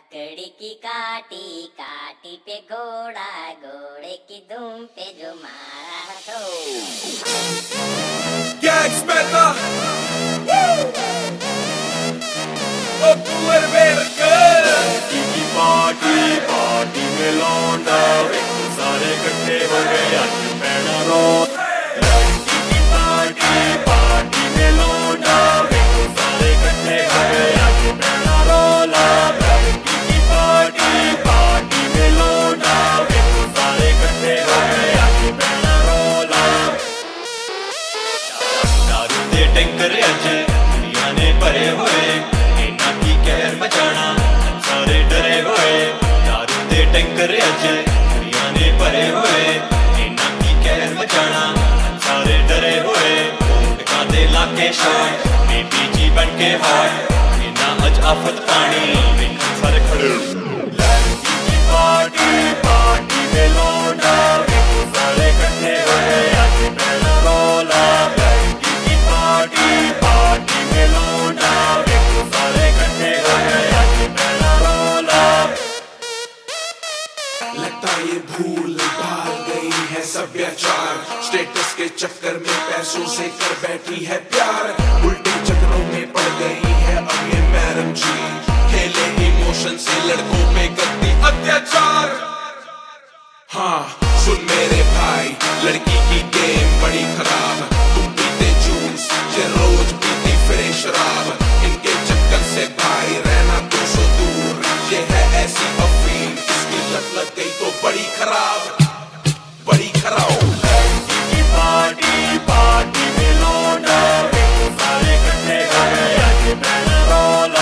लकड़ी की काटी काटी पे घोड़ा, घोड़े की दुम पे जो मारा तो Gangspetta och Puerverker की पार्टी में लौंडा सारे इकट्ठे हो गए आज पैना रोड की पार्टी में लौंडा सारे इकट्ठे हो गए आज पैना रोला की पार्टी में लौंडा सारे इकट्ठे हो गए आज पैना रोला दारू दे टैंकर अज दुनिया ने भरे हुए इन्ना की कहर मचाना सारे डरे हुए दारू दे टैंकर अज दुनिया ने भरे हुए इन्ना की कहर मचाना सारे डरे हुए उनका दे लाके शोर बेबी जी बन के हार इन्ना अज आफत पानी सारे खड़े पार्टी में लौंडा सारे इकट्ठे हो गए आज पहला रोला पार्टी में लौंडा सारे इकट्ठे हो गए आज पहला रोला लगता ये भूल भाल गई है सभ्याचार स्टेटस के चक्कर में पैसों से कर बैठी है प्यार उल्टे चक्रों में पड़ गई है अब ये मैडम जी खेले इमोशन से लड़कों पे करती अत्याचार। हाँ सुन मेरे भाई लड़की की गेम बड़ी खराब तुम पीते जूस ये रोज पीती फिरे शराब इनके चक्कर से भाई रहना 200 दूर ये है ऐसी अफीम इसकी लत लग गई तो बड़ी खराब पार्टी में लौंडा सारे इकट्ठे हो गए आज पहला रोला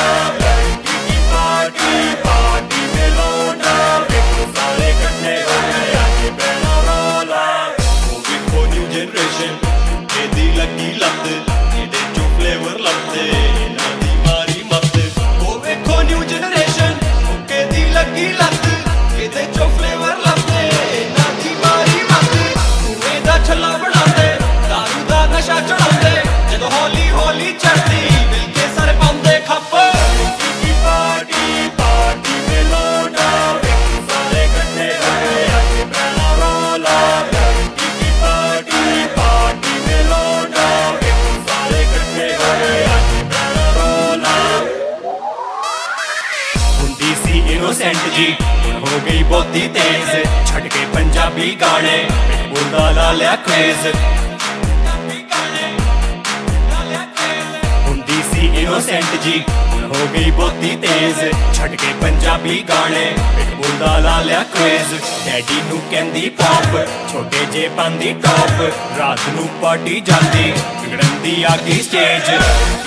पार्टी में लौंडा सारे इकट्ठे हो गए आज पहला रोला वो देखो न्यू जनरेशन ਇਹਦੀ ਲੱਗੀ ਲੱਤ ਇਹਦੇ ਚੋਂ ਫਲੇਵਰ ਲੱਭਦੇ ਇਹਨਾਂ ਦੀ ਮਾਰੀ ਮੱਤ ਉਹ ਵੇਖੋ ਨਿਊ ਜਨਰੇਸ਼ਨ ਇਹਦੀ ਲੱਗੀ ਲੱਤ ਇਹਦੇ ਚੋਂ ਫਲੇਵਰ ਲੱਭਦੇ ਇਹਨਾਂ ਦੀ ਮਾਰੀ ਮੱਤ ਤੂੰ ਇਹਦਾ ਛੱਲਾ ਬਣਾਉਂਦੇ ਦਾਰੂ ਦਾ ਨਸ਼ਾ ਚੜਾਉਂਦੇ ਜਦੋਂ ਹੌਲੀ ਹੌਲੀ ਚੜਦੀ ਮਿਲ ਕੇ ਸਰ ਪਾਉਂਦੇ ਖੱਪ ਪਾਰਟੀ में लौंडा सारे इकट्ठे हो गए आज पहला रोला पार्टी में लौंडा सारे इकट्ठे हो गए आज पहला रोला हुंदी सी इनोसेंट जी हुण हो गई बहुती तेज छड़ के पंजाबी गाने बोलदा ला लिया क्रेज हुंदी सी इनोसेंट जी हो गई बहुती तेज छड़ के पंजाबी गाने बोलदा ला लिया क्रेज डैडी नू कहंदी पॉप छोटे जे पांदी टॉप रात नू पार्टी जांदी बिगड़न दी आ गई स्टेज